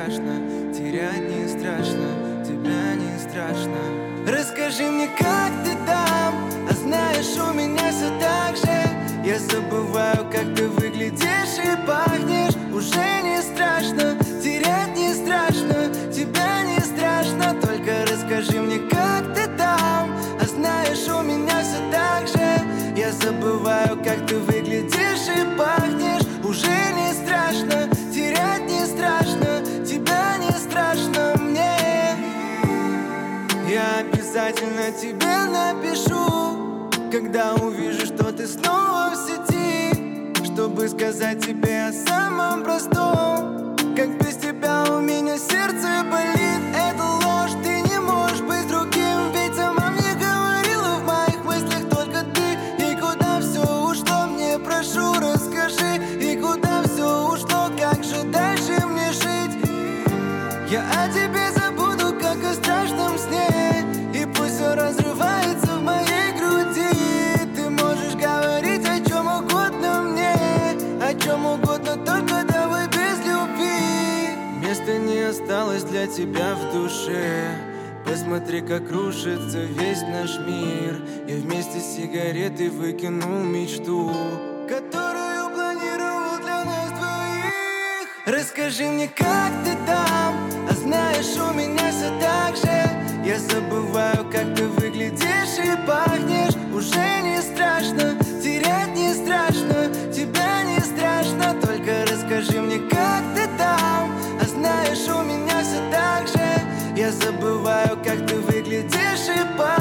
страшно, терять не страшно, тебя не страшно. Расскажи мне, как ты там, а знаешь, у меня все так же. Я забываю, как ты выглядишь и пахнешь. Уже не страшно, терять не страшно, тебя не страшно. Только расскажи мне, как ты там, а знаешь, у меня все так же. Я забываю, как ты выглядишь и пахнешь. Уже не страшно, терять не страшно, тебя не страшно мне. Я обязательно тебе напишу, когда увижу, что ты снова в сети, чтобы сказать тебе о самом простом. Как без тебя у меня сердце болит. Это ложь, ты не можешь быть другим. Ведь сама мне говорила, в моих мыслях только ты. И куда все ушло, мне прошу, расскажи. И куда все ушло, как же дальше мне жить? Я о тебе забуду, как о страшном сне. И пусть все разрывается в моей груди. Ты можешь говорить о чем угодно мне, о чем угодно, только давай без любви. Места не осталось для тебя в душе. Посмотри, как рушится весь наш мир. Я вместе с сигаретой выкинул мечту, которую планировал для нас двоих. Расскажи мне, как ты там, а знаешь, у меня все так же. Я забываю, как ты выглядишь и пахнешь. Уже не страшно, терять не страшно, тебя не страшно. Только расскажи мне, как ты там, а знаешь, у меня все так же. Я забываю, как ты выглядишь и пахнешь.